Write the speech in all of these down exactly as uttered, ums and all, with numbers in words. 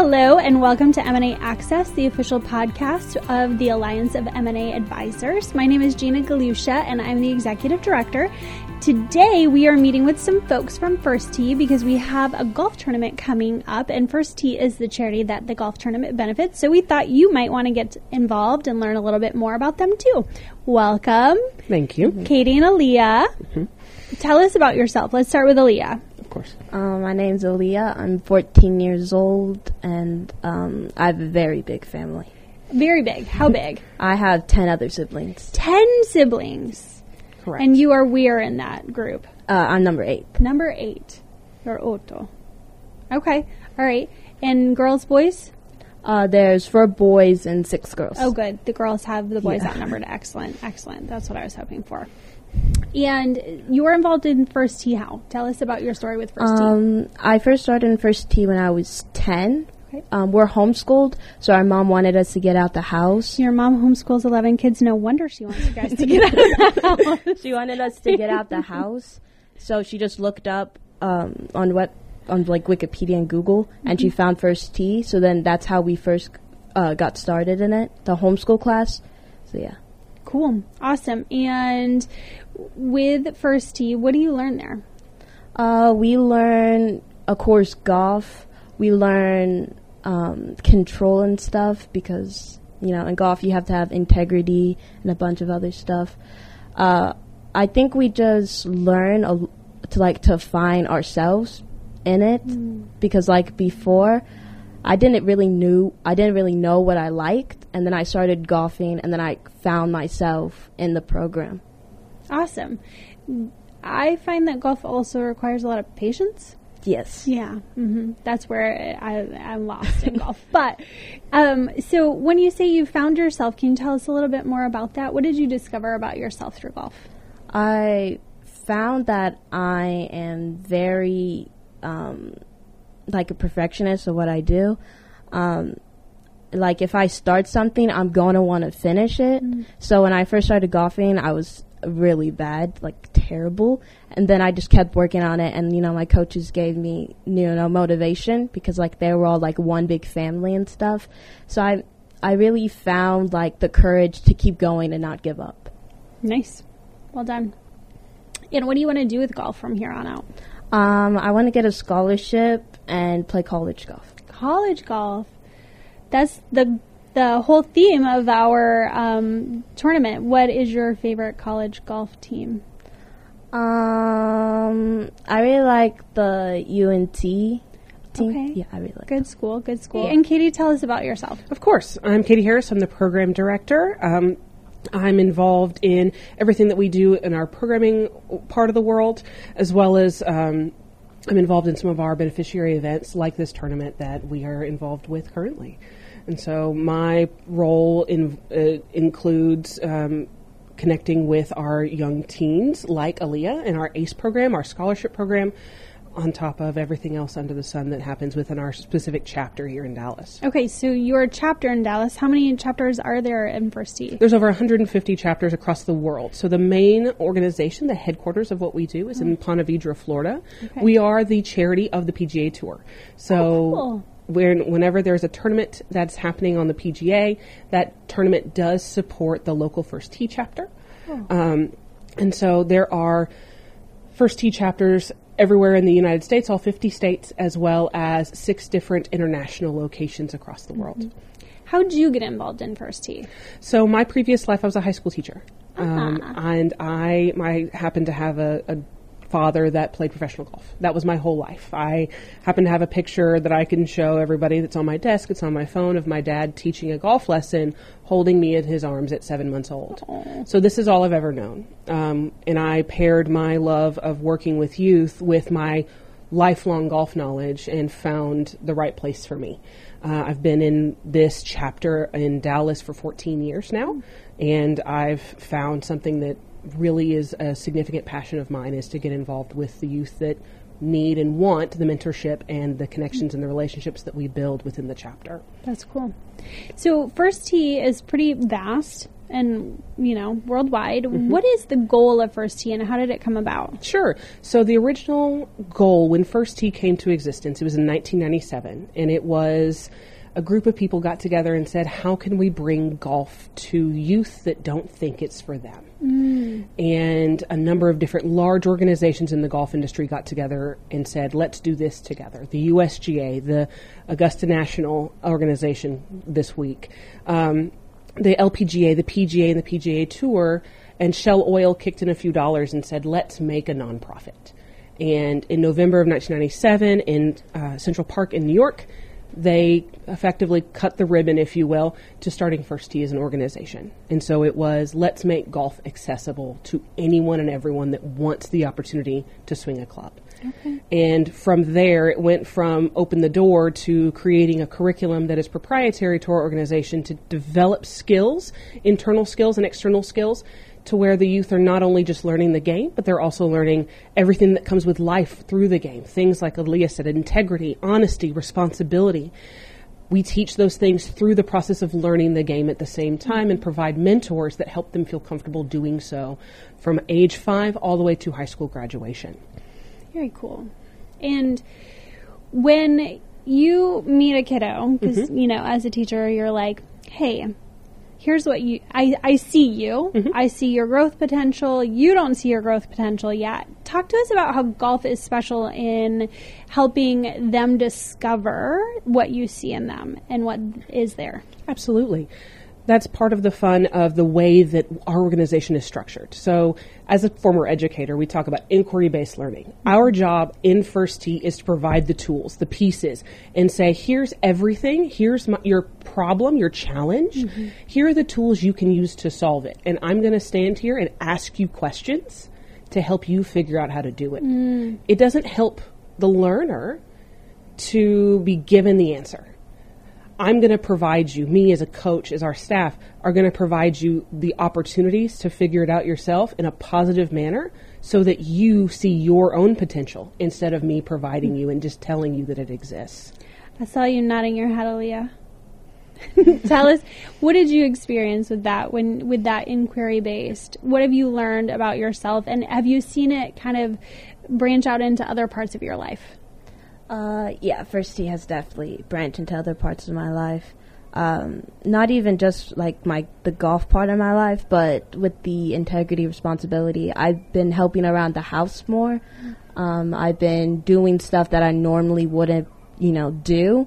Hello and welcome to M and A Access, the official podcast of the Alliance of M and A Advisors. My name is Gina Galusha and I'm the Executive Director. Today we are meeting with some folks from First Tee because we have a golf tournament coming up, and First Tee is the charity that the golf tournament benefits, so we thought you might want to get involved and learn a little bit more about them too. Welcome. Thank you. Katie and Aaliyah. Mm-hmm. Tell us about yourself. Let's start with Aaliyah. Of course. Um, my name's Aaliyah. I'm fourteen years old, and um, I have a very big family. Very big. How big? I have ten other siblings. Ten siblings. Correct. And you are where in that group? Uh, I'm number eight. Number eight. You're ocho. Okay. All right. And girls, boys? Uh, there's four boys and six girls. Oh, good. The girls have the boys Yeah. outnumbered. Excellent. Excellent. That's what I was hoping for. And you were involved in First Tee how? Tell us about your story with First Tee. Um, I first started in First Tee when I was ten. Okay. Um, we're homeschooled, so our mom wanted us to get out the house. Your mom homeschools eleven kids. No wonder she wants you guys to get out of the house. She wanted us to get out the house, so she just looked up um, on what on like Wikipedia and Google, mm-hmm. and she found First Tee. So then that's how we first uh, got started in it, the homeschool class. So yeah. Cool. Awesome. And with First Tee, what do you learn there? Uh, we learn, of course, golf. We learn um, control and stuff because, you know, in golf you have to have integrity and a bunch of other stuff. Uh, I think we just learn a, to, like, to find ourselves in it mm. because, like, before, I didn't really knew, I didn't really know what I liked, and then I started golfing, and then I found myself in the program. Awesome. I find that golf also requires a lot of patience. Yes. Yeah. Mm-hmm. That's where I, I'm lost in golf. But, um, so when you say you found yourself, can you tell us a little bit more about that? What did you discover about yourself through golf? I found that I am very, um, like a perfectionist of what I do. Um, like if I start something, I'm going to want to finish it. Mm. So when I first started golfing, I was really bad, like terrible. And then I just kept working on it. And, you know, my coaches gave me, you know, motivation because like they were all like one big family and stuff. So I, I really found like the courage to keep going and not give up. Nice. Well done. And what do you want to do with golf from here on out? Um, I want to get a scholarship and play college golf. College golf. That's the the whole theme of our um, tournament. What is your favorite college golf team? Um, I really like the U N T team. Okay. Yeah, I really like Good school, good school. And Katie, tell us about yourself. Of course. I'm Katie Harris. I'm the program director. Um, I'm involved in everything that we do in our programming part of the world, as well as um, I'm involved in some of our beneficiary events like this tournament that we are involved with currently. And so my role in, uh, includes um, connecting with our young teens like Aaliyah in our ACE program, our scholarship program, on top of everything else under the sun that happens within our specific chapter here in Dallas. Okay, so your chapter in Dallas, how many chapters are there in First Tee? There's over one hundred fifty chapters across the world. So the main organization, the headquarters of what we do is oh. in Ponte Vedra, Florida. Okay. We are the charity of the P G A Tour. So oh, cool. when, whenever there's a tournament that's happening on the P G A, that tournament does support the local First Tee chapter. Oh. Um, and so there are First Tee chapters everywhere in the United States, all fifty states, as well as six different international locations across the world. Mm-hmm. How did you get involved in First Tee? So my previous life, I was a high school teacher. Uh-huh. Um, and I, I happened to have a, a father that played professional golf. That was my whole life. I happen to have a picture that I can show everybody that's on my desk. It's on my phone of my dad teaching a golf lesson, holding me in his arms at seven months old. Aww. So this is all I've ever known. Um, and I paired my love of working with youth with my lifelong golf knowledge and found the right place for me. Uh, I've been in this chapter in Dallas for fourteen years now, and I've found something that really is a significant passion of mine is to get involved with the youth that need and want the mentorship and the connections and the relationships that we build within the chapter. That's cool. So First Tee is pretty vast. and, you know, worldwide. Mm-hmm. What is the goal of First Tee and how did it come about? Sure. So the original goal when First Tee came to existence, it was in nineteen ninety-seven, and it was a group of people got together and said, how can we bring golf to youth that don't think it's for them? Mm. And a number of different large organizations in the golf industry got together and said, let's do this together. The U S G A, the Augusta National Organization this week, um, the L P G A, the P G A, and the P G A Tour, and Shell Oil kicked in a few dollars and said, let's make a nonprofit. And in November of nineteen ninety-seven in uh, Central Park in New York, they effectively cut the ribbon, if you will, to starting First Tee as an organization. And so it was, let's make golf accessible to anyone and everyone that wants the opportunity to swing a club. Okay. And from there, it went from open the door to creating a curriculum that is proprietary to our organization to develop skills, internal skills and external skills, to where the youth are not only just learning the game, but they're also learning everything that comes with life through the game. Things like Aaliyah said, integrity, honesty, responsibility. We teach those things through the process of learning the game at the same time and provide mentors that help them feel comfortable doing so from age five all the way to high school graduation. Very cool. And when you meet a kiddo, because, mm-hmm. you know, as a teacher, you're like, hey, here's what you, I, I see you. Mm-hmm. I see your growth potential. You don't see your growth potential yet. Talk to us about how golf is special in helping them discover what you see in them and what is there. Absolutely. That's part of the fun of the way that our organization is structured. So as a former educator, we talk about inquiry-based learning. Our job in First Tee is to provide the tools, the pieces, and say, here's everything. Here's my, your problem, your challenge. Mm-hmm. Here are the tools you can use to solve it. And I'm going to stand here and ask you questions to help you figure out how to do it. Mm. It doesn't help the learner to be given the answer. I'm going to provide you, me as a coach, as our staff, are going to provide you the opportunities to figure it out yourself in a positive manner so that you see your own potential instead of me providing you and just telling you that it exists. I saw you nodding your head, Aaliyah. Tell us, what did you experience with that, when with that inquiry-based? What have you learned about yourself, and have you seen it kind of branch out into other parts of your life? Uh, yeah, First Tee has definitely branched into other parts of my life. Um, not even just like my the golf part of my life, but with the integrity responsibility. I've been helping around the house more. Um, I've been doing stuff that I normally wouldn't, you know, do.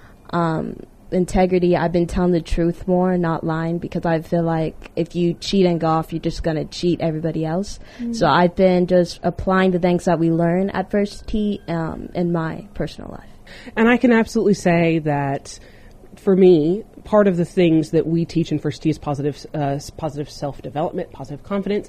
Um, integrity, I've been telling the truth more, not lying, because I feel like if you cheat in golf, you're just going to cheat everybody else. Mm-hmm. So I've been just applying the things that we learn at First Tee um, in my personal life. And I can absolutely say that for me, part of the things that we teach in First Tee is positive, uh, positive self-development, positive confidence.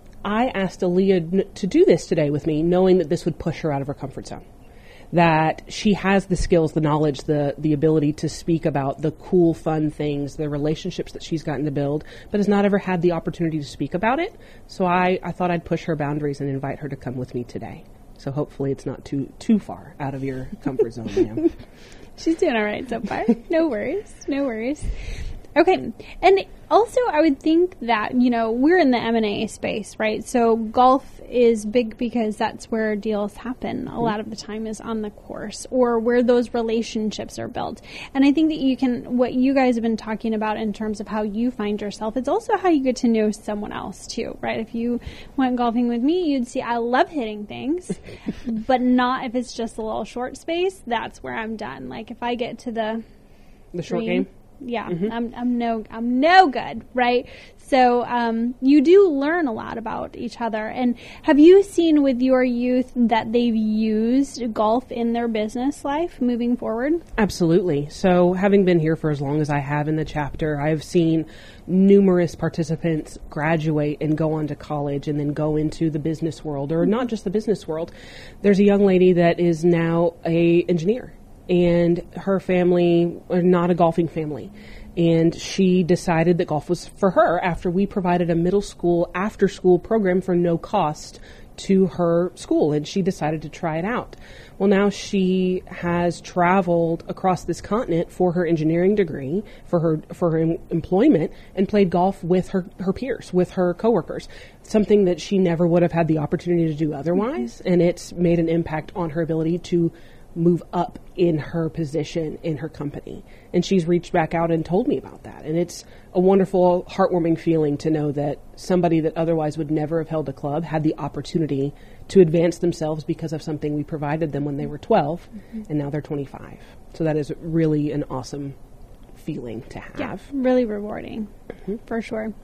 I asked Aaliyah n- to do this today with me, knowing that this would push her out of her comfort zone. That she has the skills, the knowledge, the the ability to speak about the cool, fun things, the relationships that she's gotten to build, but has not ever had the opportunity to speak about it. So I, I thought I'd push her boundaries and invite her to come with me today. So hopefully it's not too too far out of your comfort zone, ma'am. She's doing all right so far. No worries. No worries. Okay. And also, I would think that, you know, we're in the M and A space, right? So golf is big because that's where deals happen. A lot of the time is on the course or where those relationships are built. And I think that you can, what you guys have been talking about in terms of how you find yourself, it's also how you get to know someone else too, right? If you went golfing with me, you'd see I love hitting things, but not if it's just a little short space. That's where I'm done. Like if I get to the the short green, game. Yeah, mm-hmm. I'm I'm no I'm no good, right? So um, you do learn a lot about each other. And have you seen with your youth that they've used golf in their business life moving forward? Absolutely. So having been here for as long as I have in the chapter, I've seen numerous participants graduate and go on to college and then go into the business world, or not just the business world. There's a young lady that is now a engineer. And her family are not a golfing family. And she decided that golf was for her after we provided a middle school after school program for no cost to her school, and she decided to try it out. Well, now she has traveled across this continent for her engineering degree, for her for her em- employment, and played golf with her, her peers, with her coworkers, something that she never would have had the opportunity to do otherwise, mm-hmm. and it's made an impact on her ability to move up in her position in her company. And she's reached back out and told me about that. And it's a wonderful, heartwarming feeling to know that somebody that otherwise would never have held a club had the opportunity to advance themselves because of something we provided them when they were twelve, mm-hmm. and now they're twenty-five. So that is really an awesome feeling to have. Yeah, really rewarding, mm-hmm. for sure.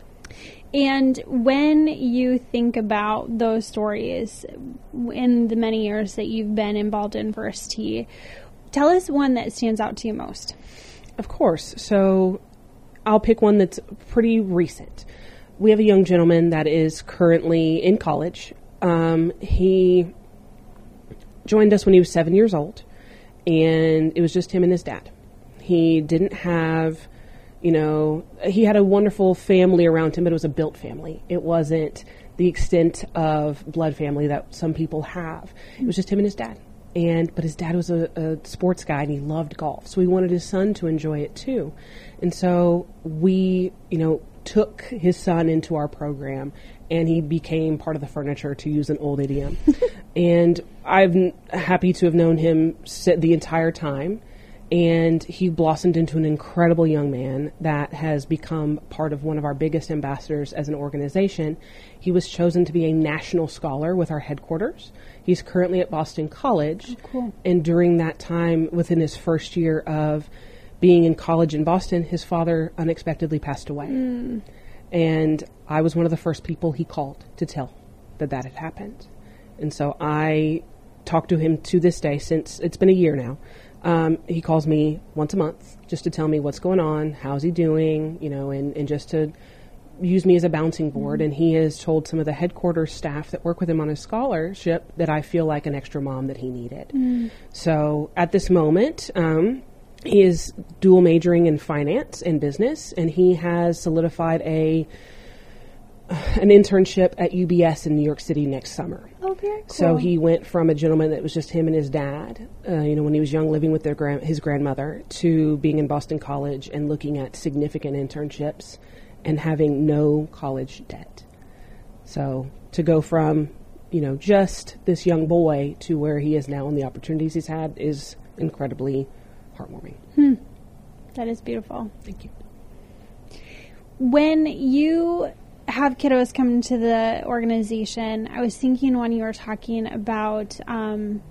And when you think about those stories in the many years that you've been involved in First Tee, tell us one that stands out to you most. Of course. So I'll pick one that's pretty recent. We have a young gentleman that is currently in college. Um, he joined us when he was seven years old, and it was just him and his dad. He didn't have... You know, he had a wonderful family around him, but it was a built family. It wasn't the extent of blood family that some people have. It was just him and his dad. And but his dad was a, a sports guy, and he loved golf. So he wanted his son to enjoy it too. And so we, you know, took his son into our program, and he became part of the furniture, to use an old idiom. And I'm happy to have known him the entire time. And he blossomed into an incredible young man that has become part of one of our biggest ambassadors as an organization. He was chosen to be a national scholar with our headquarters. He's currently at Boston College. Oh, cool. And during that time, within his first year of being in college in Boston, his father unexpectedly passed away. Mm. And I was one of the first people he called to tell that that had happened. And so I talked to him to this day, since it's been a year now. Um, he calls me once a month just to tell me what's going on, how's he doing, you know, and, and just to use me as a bouncing board. Mm-hmm. And he has told some of the headquarters staff that work with him on his scholarship that I feel like an extra mom that he needed. Mm. So at this moment, um, he is dual majoring in finance and business, and he has solidified a an internship at U B S in New York City next summer. Oh, very cool. So he went from a gentleman that was just him and his dad, uh, you know, when he was young, living with their grand- his grandmother, to being in Boston College and looking at significant internships and having no college debt. So to go from, you know, just this young boy to where he is now and the opportunities he's had is incredibly heartwarming. Hmm. That is beautiful. Thank you. When you have kiddos come into the organization, I was thinking when you were talking about um,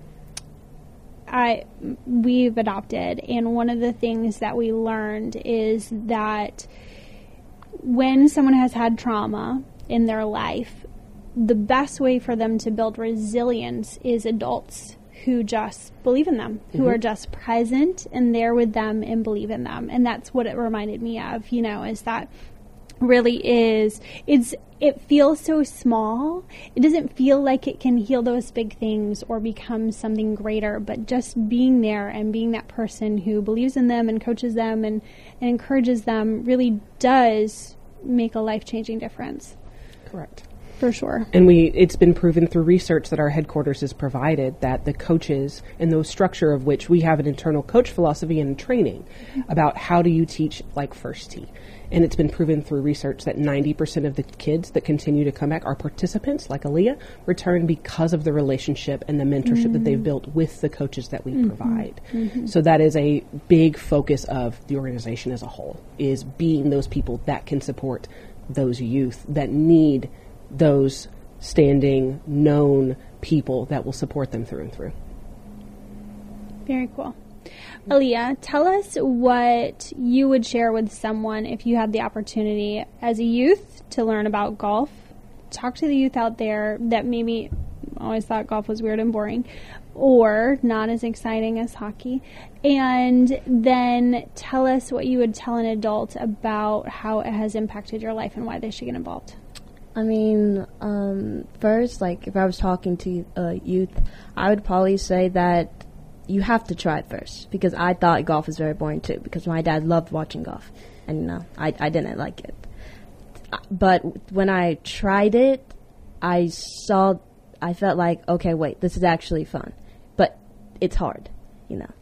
I we've adopted, and one of the things that we learned is that when someone has had trauma in their life, the best way for them to build resilience is adults who just believe in them, mm-hmm. who are just present and there with them and believe in them. And that's what it reminded me of, you know, is that really is, it's, it feels so small. It doesn't feel like it can heal those big things or become something greater, but just being there and being that person who believes in them and coaches them and, and encourages them really does make a life-changing difference. Correct. For sure. And we, it's been proven through research that our headquarters has provided that the coaches, and the structure of which we have an internal coach philosophy and training mm-hmm. about how do you teach like First Tee. And it's been proven through research that ninety percent of the kids that continue to come back, our participants, like Aaliyah, return because of the relationship and the mentorship mm-hmm. that they've built with the coaches that we mm-hmm. provide. Mm-hmm. So that is a big focus of the organization as a whole, is being those people that can support those youth that need those standing, known people that will support them through and through. Very cool. Aaliyah, tell us what you would share with someone if you had the opportunity as a youth to learn about golf. Talk to the youth out there that maybe always thought golf was weird and boring or not as exciting as hockey. And then tell us what you would tell an adult about how it has impacted your life and why they should get involved. I mean, um, first, like, if I was talking to uh, youth, I would probably say that you have to try it first, because I thought golf was very boring, too, because my dad loved watching golf, and, you know, I, I didn't like it. But when I tried it, I saw I felt like, okay, wait, this is actually fun, but it's hard, you know.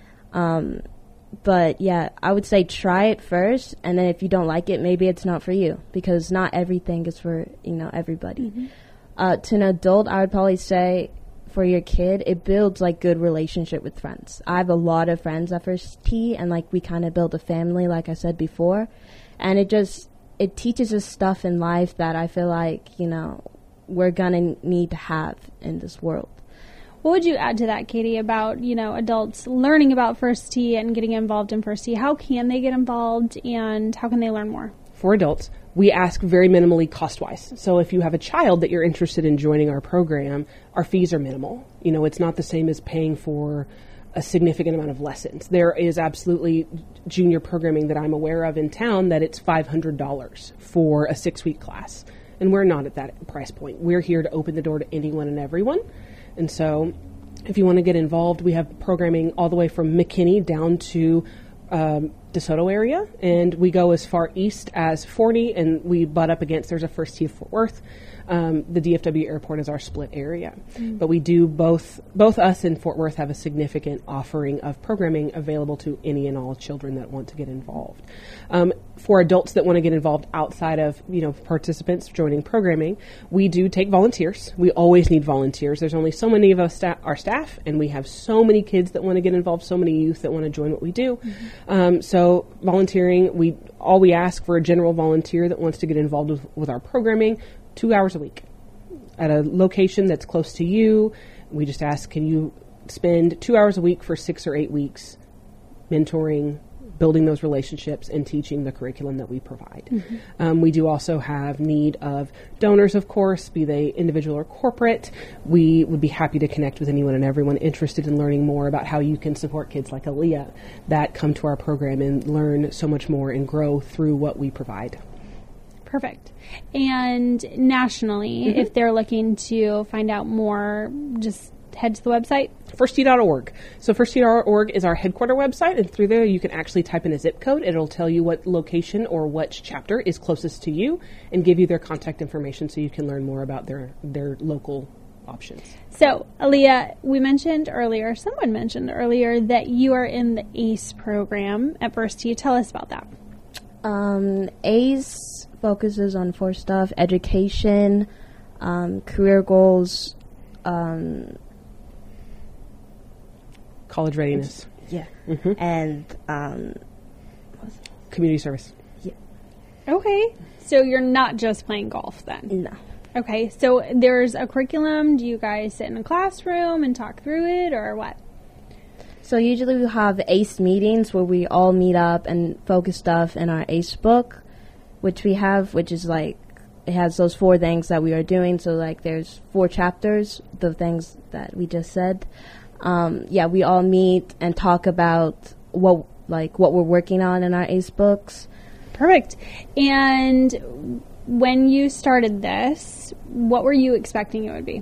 Um, but yeah, I would say try it first, and then if you don't like it, maybe it's not for you, because not everything is for, you know, everybody. Mm-hmm. Uh, to an adult, I would probably say for your kid, it builds like good relationship with friends. I have a lot of friends at First Tee, and like we kind of build a family, like I said before, and it just, it teaches us stuff in life that I feel like, you know, we're gonna need to have in this world. What would you add to that, Katie, about, you know, adults learning about First Tee and getting involved in First Tee? How can they get involved, and how can they learn more? For adults, we ask very minimally cost-wise. So if you have a child that you're interested in joining our program, our fees are minimal. You know, it's not the same as paying for a significant amount of lessons. There is absolutely junior programming that I'm aware of in town that it's five hundred dollars for a six-week class. And we're not at that price point. We're here to open the door to anyone and everyone. And so if you want to get involved, we have programming all the way from McKinney down to um, DeSoto area. And we go as far east as Forney, and we butt up against, there's a First Tee of Fort Worth. Um, the D F W airport is our split area. Mm. But we do both, both us and Fort Worth have a significant offering of programming available to any and all children that want to get involved. Um, for adults that want to get involved outside of, you know, participants joining programming, we do take volunteers. We always need volunteers. There's only so many of us sta- our staff, and we have so many kids that want to get involved, so many youth that want to join what we do. Mm-hmm. Um, so volunteering, we all we ask for a general volunteer that wants to get involved with, with our programming, two hours a week at a location that's close to you. We just ask, can you spend two hours a week for six or eight weeks mentoring, building those relationships, and teaching the curriculum that we provide. Mm-hmm. Um, we do also have need of donors, of course, be they individual or corporate. We would be happy to connect with anyone and everyone interested in learning more about how you can support kids like Aaliyah that come to our program and learn so much more and grow through what we provide. Perfect. And nationally, mm-hmm. if they're looking to find out more, just head to the website? first tee dot org. So first tee dot org is our headquarter website, and through there you can actually type in a zip code. It'll tell you what location or what chapter is closest to you and give you their contact information so you can learn more about their, their local options. So, Aaliyah, we mentioned earlier, someone mentioned earlier that you are in the ACE program at First Tee. Tell us about that. Um, ACE focuses on four stuff: education, um, career goals, um, college readiness. Yeah. Mm-hmm. And um, community service. Yeah. Okay. So you're not just playing golf then? No. Okay. So there's a curriculum. Do you guys sit in a classroom and talk through it, or what? So usually we have ACE meetings where we all meet up and focus stuff in our ACE book, which we have, which is like, it has those four things that we are doing. So like there's four chapters, the things that we just said. Um, yeah, we all meet and talk about what like what we're working on in our ACE books. Perfect. And when you started this, what were you expecting it would be?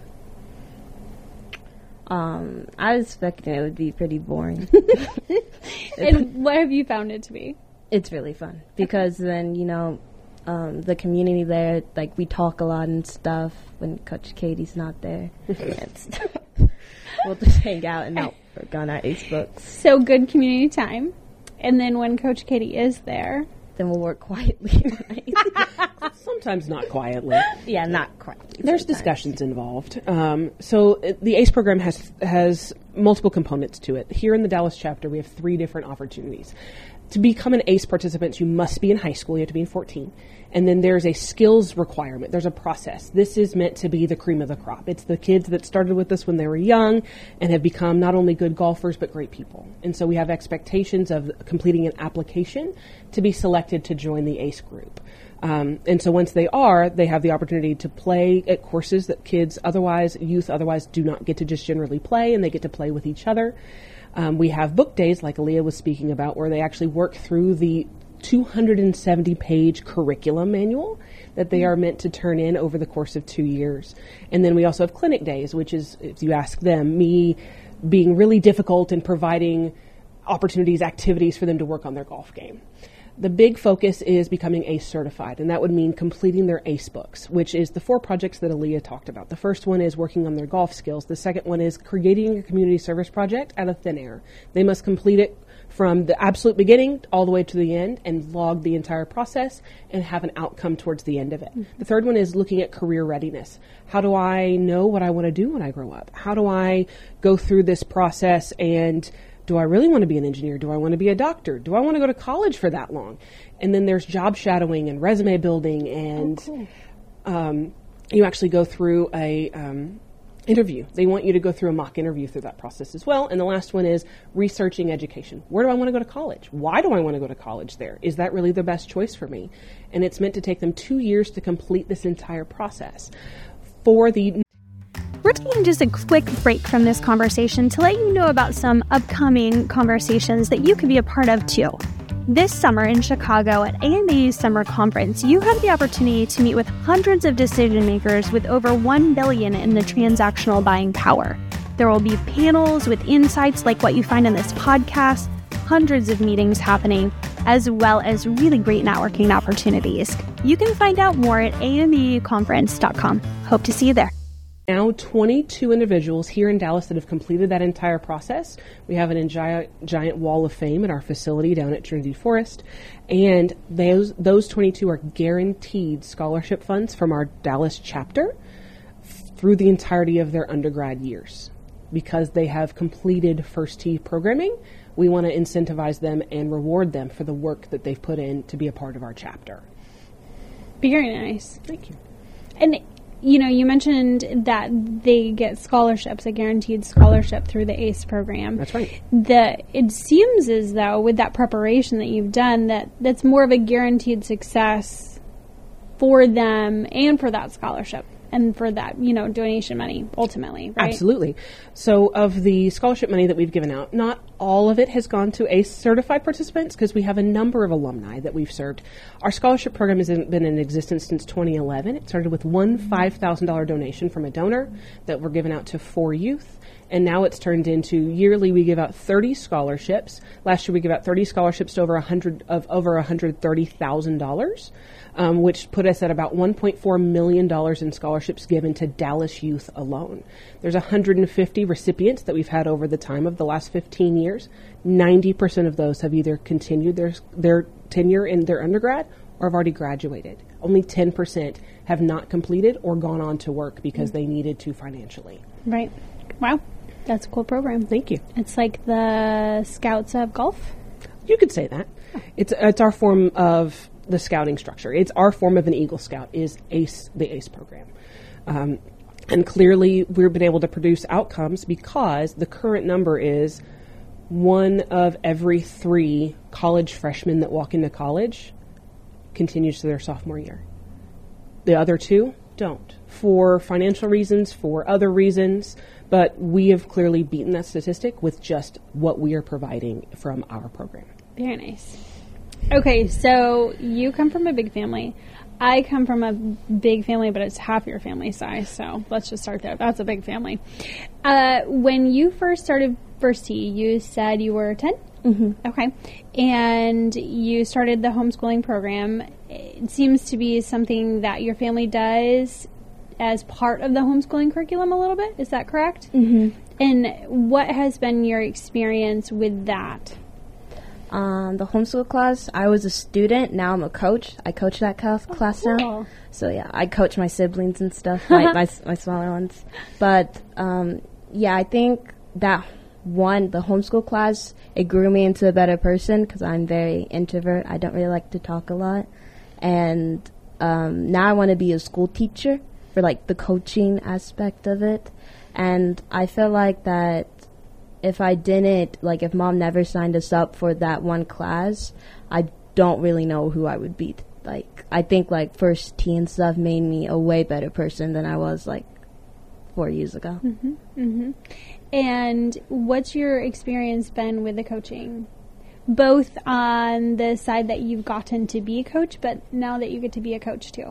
Um, I was expecting it would be pretty boring. And what have you found it to be? It's really fun because then, you know, um, the community there, like we talk a lot and stuff when Coach Katie's not there. We'll just hang out and not work on our ACE books. So good community time. And then when Coach Katie is there, then we'll work quietly. Sometimes not quietly. Yeah, not quietly. There's sometimes. discussions involved. Um, so uh, the ACE program has has multiple components to it. Here in the Dallas chapter, we have three different opportunities. To become an ACE participant, you must be in high school. You have to be in fourteen. And then there's a skills requirement. There's a process. This is meant to be the cream of the crop. It's the kids that started with us when they were young and have become not only good golfers, but great people. And so we have expectations of completing an application to be selected to join the ACE group. Um, and so once they are, they have the opportunity to play at courses that kids otherwise, youth otherwise do not get to just generally play, and they get to play with each other. Um, we have book days, like Aaliyah was speaking about, where they actually work through the two hundred seventy page curriculum manual that they are meant to turn in over the course of two years. And then we also have clinic days, which is, if you ask them, me being really difficult in providing opportunities, activities for them to work on their golf game. The big focus is becoming ACE certified, and that would mean completing their ACE books, which is the four projects that Aaliyah talked about. The first one is working on their golf skills. The second one is creating a community service project out of thin air. They must complete it from the absolute beginning all the way to the end and log the entire process and have an outcome towards the end of it. Mm-hmm. The third one is looking at career readiness. How do I know what I want to do when I grow up? How do I go through this process, and do I really want to be an engineer? Do I want to be a doctor? Do I want to go to college for that long? And then there's job shadowing and resume building, and oh, cool. um, you actually go through a um, interview. They want you to go through a mock interview through that process as well. And the last one is researching education. Where do I want to go to college? Why do I want to go to college there? Is that really the best choice for me? And it's meant to take them two years to complete this entire process. For the We're taking just a quick break from this conversation to let you know about some upcoming conversations that you can be a part of too. This summer in Chicago at A M A's Summer Conference, you have the opportunity to meet with hundreds of decision makers with over one billion dollars in the transactional buying power. There will be panels with insights like what you find in this podcast, hundreds of meetings happening, as well as really great networking opportunities. You can find out more at A M E conference dot com. Hope to see you there. Now twenty-two individuals here in Dallas that have completed that entire process. We have an giant, giant wall of fame at our facility down at Trinity Forest. And those those twenty-two are guaranteed scholarship funds from our Dallas chapter f- through the entirety of their undergrad years. Because they have completed First Tee programming, we want to incentivize them and reward them for the work that they've put in to be a part of our chapter. Very nice. Thank you. And you know, you mentioned that they get scholarships, a guaranteed scholarship through the ACE program. That's right. The, it seems as though with that preparation that you've done, that that's more of a guaranteed success for them and for that scholarship and for that, you know, donation money ultimately, right? Absolutely. So of the scholarship money that we've given out, not all of it has gone to ACE certified participants because we have a number of alumni that we've served. Our scholarship program has been in existence since twenty eleven. It started with one five thousand dollars donation from a donor that were given out to four youth. And now it's turned into yearly we give out thirty scholarships. Last year we gave out thirty scholarships to over one hundred of over one hundred thirty thousand dollars. Um, which put us at about one point four million dollars in scholarships given to Dallas youth alone. There's one hundred fifty recipients that we've had over the time of the last fifteen years. ninety percent of those have either continued their their tenure in their undergrad or have already graduated. Only ten percent have not completed or gone on to work because mm-hmm. they needed to financially. Right. Wow. That's a cool program. Thank you. It's like the Scouts of golf? You could say that. Oh. It's it's our form of the scouting structure. It's our form of an Eagle Scout is ACE, the ACE program. Um, and clearly we've been able to produce outcomes because the current number is one of every three college freshmen that walk into college continues to their sophomore year. The other two don't, for financial reasons, for other reasons, but we have clearly beaten that statistic with just what we are providing from our program. Very nice. Okay, so you come from a big family. I come from a big family, but it's half your family size, so let's just start there. That's a big family. Uh, when you first started First Tee, you said you were ten? Mm-hmm. Okay. And you started the homeschooling program. It seems to be something that your family does as part of the homeschooling curriculum a little bit. Is that correct? Mm-hmm. And what has been your experience with that? Um, the homeschool class, I was a student. Now I'm a coach. I coach that class, oh, class cool. now. So, yeah, I coach my siblings and stuff, my, my, my smaller ones. But, um, yeah, I think that one, the homeschool class, it grew me into a better person because I'm very introvert. I don't really like to talk a lot. And um, now I want to be a school teacher for, like, the coaching aspect of it. And I feel like that if I didn't, like, if Mom never signed us up for that one class, I don't really know who I would be. Like, I think, like, First Tee and stuff made me a way better person than I was, like, four years ago. Mm-hmm, mm-hmm. And what's your experience been with the coaching? Both on the side that you've gotten to be a coach, but now that you get to be a coach, too.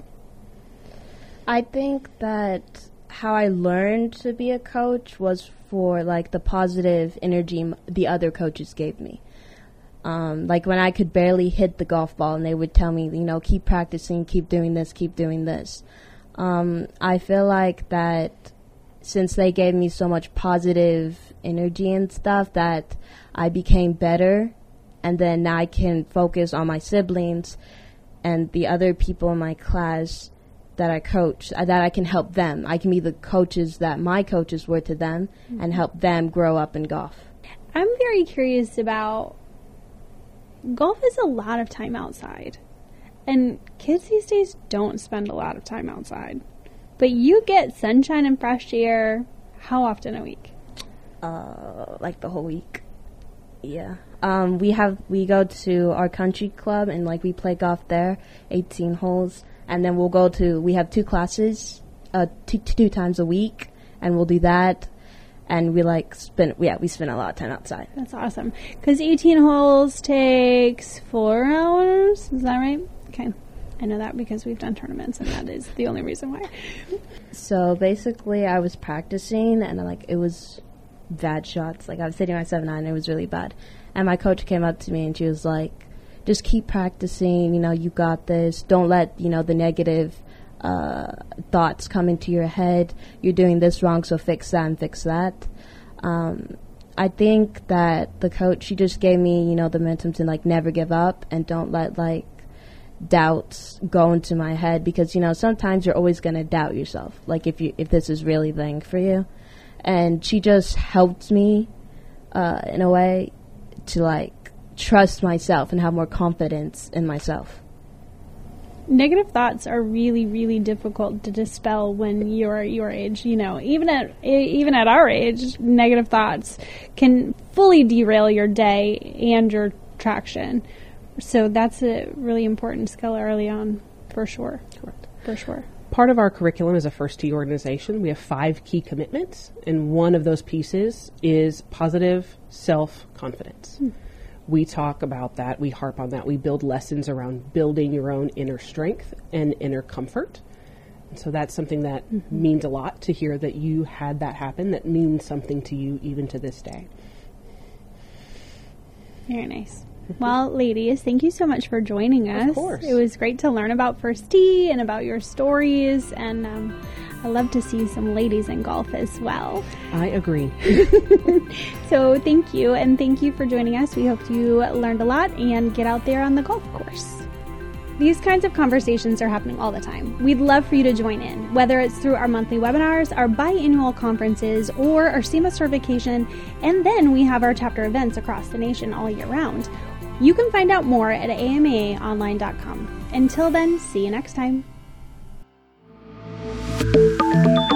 I think that how I learned to be a coach was for, like, the positive energy m- the other coaches gave me. Um, like when I could barely hit the golf ball and they would tell me, you know, keep practicing, keep doing this, keep doing this. Um, I feel like that since they gave me so much positive energy and stuff that I became better, and then now I can focus on my siblings and the other people in my class that I coach, uh, that I can help them. I can be the coaches that my coaches were to them mm-hmm. and help them grow up in golf. I'm very curious about, golf is a lot of time outside. And kids these days don't spend a lot of time outside. But you get sunshine and fresh air how often a week? Uh, like the whole week. Yeah. Um, we have, we go to our country club and like we play golf there, eighteen holes. And then we'll go to, we have two classes, uh, two, two times a week. And we'll do that. And we like spend, yeah, we spend a lot of time outside. That's awesome. Because eighteen holes takes four hours. Is that right? Okay. I know that because we've done tournaments and that is the only reason why. So basically I was practicing and like it was bad shots. Like I was hitting my seven nine and it was really bad. And my coach came up to me and she was like, just keep practicing, you know, you got this. Don't let, you know, the negative uh, thoughts come into your head. You're doing this wrong, so fix that and fix that. Um, I think that the coach, she just gave me, you know, the momentum to, like, never give up and don't let, like, doubts go into my head because, you know, sometimes you're always going to doubt yourself, like, if you if this is really the thing for you. And she just helped me uh, in a way to, like, trust myself and have more confidence in myself. Negative thoughts are really, really difficult to dispel when you're your age. You know, even at even at our age, negative thoughts can fully derail your day and your traction. So that's a really important skill early on, for sure. Correct. For sure. Part of our curriculum as a First Tee organization, we have five key commitments, and one of those pieces is positive self-confidence. Hmm. We talk about that. We harp on that. We build lessons around building your own inner strength and inner comfort. And so that's something that mm-hmm. means a lot to hear that you had that happen. That means something to you even to this day. Very nice. Well, ladies, thank you so much for joining us. Of course. It was great to learn about First Tee and about your stories. And um, I love to see some ladies in golf as well. I agree. So thank you, and thank you for joining us. We hope you learned a lot and get out there on the golf course. These kinds of conversations are happening all the time. We'd love for you to join in, whether it's through our monthly webinars, our biannual conferences, or our SEMA certification, and then we have our chapter events across the nation all year round. You can find out more at A M A online dot com. Until then, see you next time.